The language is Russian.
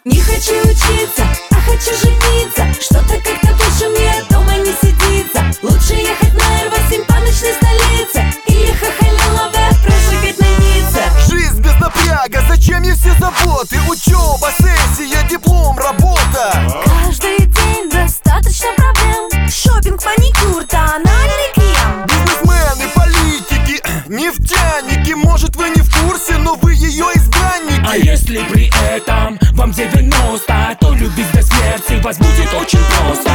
Не хочу учиться, а хочу жениться. Что-то как-то больше мне дома не сидится. Лучше ехать на Р8 по ночной столице или Хохоляловой прожигать на Ницце. Жизнь без напряга, зачем ей все заботы? Учеба, сессия, диплом, работа. Каждый день достаточно проблем. Шопинг, маникюр, тональный крем. Бизнесмены, политики, нефтяники. Может, вы не в курсе, но вы ее избранники. А если при этом вам 90, то любить до смерти вас будет очень просто.